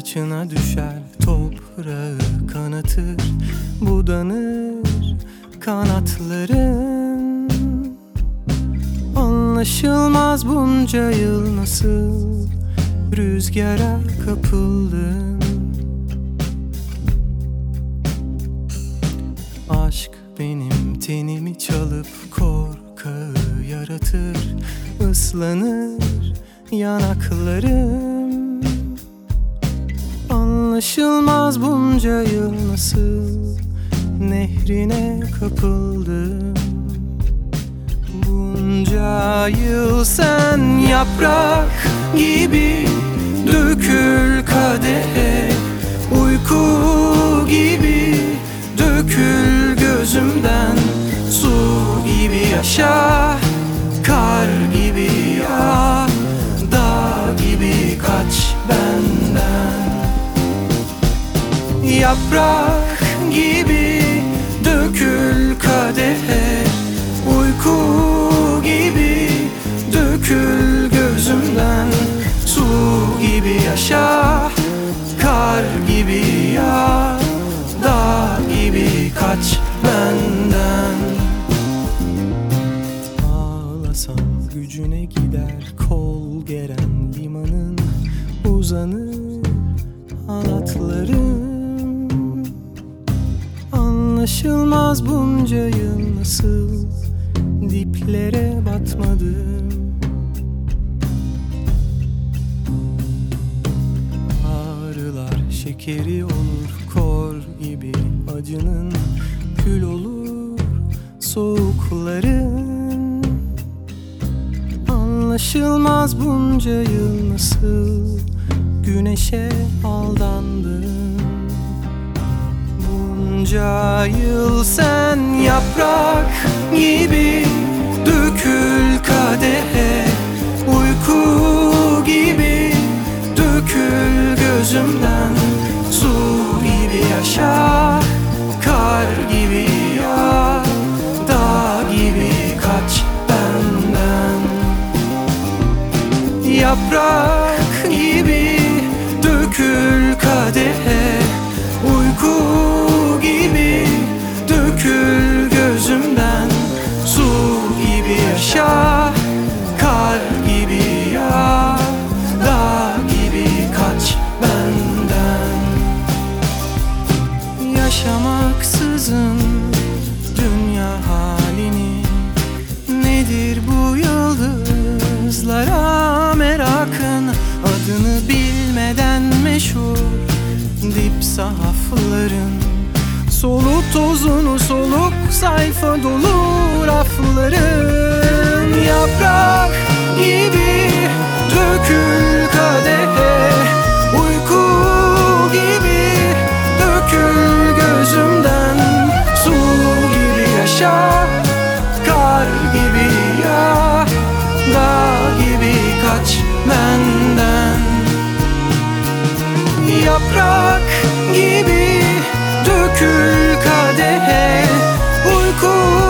saçına düşer, toprağı kanatır, budanır kanatların. Anlaşılmaz bunca yıl nasıl rüzgara kapıldım. Aşk benim tenimi çalıp korkağı yaratır, ıslanır yanaklarım. Anlaşılmaz bunca yıl nasıl nehrine kapıldım. Bunca yıl sen yaprak gibi dökül kadehe, uyku gibi dökül gözümden, su gibi yaşa, kar gibi yağ, dağ gibi kaç benden. Yaprak gibi dökül kadehe, uyku gibi dökül gözümden, su gibi yaşa, kar gibi yağ, dağ gibi kaç benden. Ağlasam gücüne gider, kol geren limanın uzanır halatlarım. Anlaşılmaz bunca yıl nasıl diplere batmadım. Ağrılar şekeri olur, kor gibi acının kül olur soğukların. Anlaşılmaz bunca yıl nasıl güneşe aldandım. Bunca yıl sen yaprak gibi dökül kadehe, uyku gibi dökül gözümden, su gibi yaşa, kar gibi yağ, dağ gibi kaç benden. Yaprak gibi dökül kadehe, uyku gibi dökül gözümden, su gibi yaşa, kar gibi yağ, dağ gibi kaç benden. Yaşamaksızın dünya halini, nedir bu yıldızlara merakın? Adını bilmeden meşhur dip sahafların, soluk tozunu soluk sayfa dolu rafların. Yaprak gibi dökül kadehe, uyku gibi dökül gözümden, su gibi yaşa, kar gibi yağ, dağ gibi kaç benden. Yaprak gibi dökül kadehe, uyku